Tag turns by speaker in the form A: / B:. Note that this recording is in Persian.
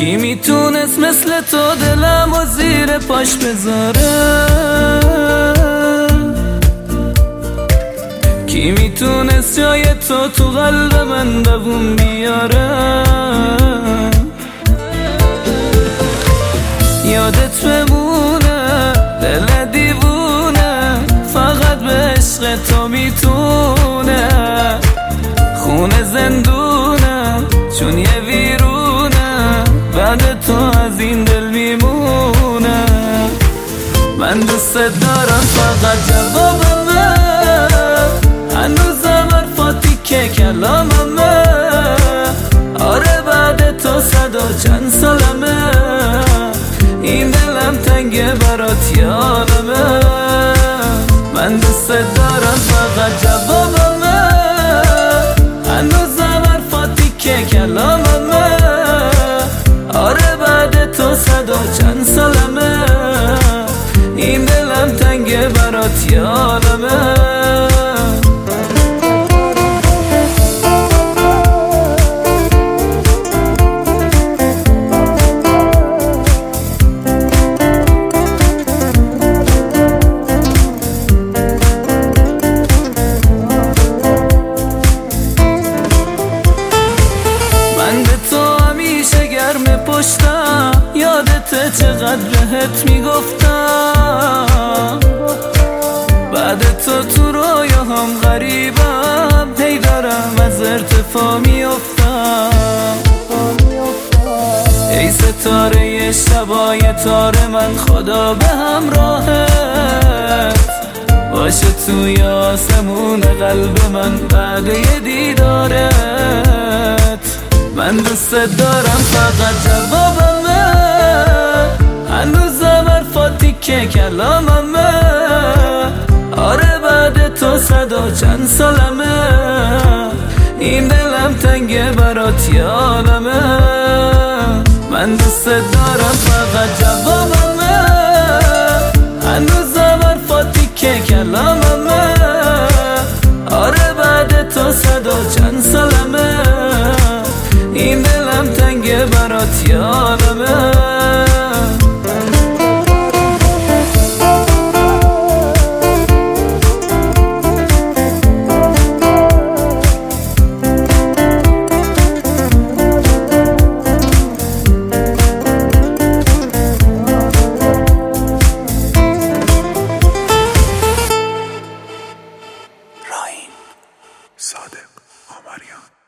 A: کی میتونست مثل تو دلم و زیر پاش بذاره؟ کی میتونست جای تو قلب من دووم بیاره؟ یادت بمونه دل دیوونه فقط به عشق تو میتونه، خونه زندونه چون یه ویرونه، بعد تو از این دل میمونه. من دوست دارم فقط جوابمه، هنوزم حرفاتی که کلاممه. آره بعد تو صد و چند سالمه، این دلم تنگه برات یادمه. من دوست دارم فقط جوابمه، هنوزم حرفاتی که کلاممه. آره بعد تو صد و چند سالمه، این دلم تنگه برات یادمه. پشتم یادته چقدر بهت میگفتم، بعد تو رویاهم غریبم، هی دارم از ارتفاع میافتم. ای ستاره شبای تار من، خدا به همراهت باشه توی آسمون قلب من بعد یه دیدارت. من دوست دارم فقط جوابمه، هنوزم حرفاتی که کلاممه. آره بعد تو صد و چند سالمه، این دلم تنگه برات یادمه. من دوست دارم فقط جوابمه، هنوزم حرفاتی که کلاممه. آره بعد تو صد و چند سالمه، این دلم تنگه برات یادمه.
B: صادق آمریان.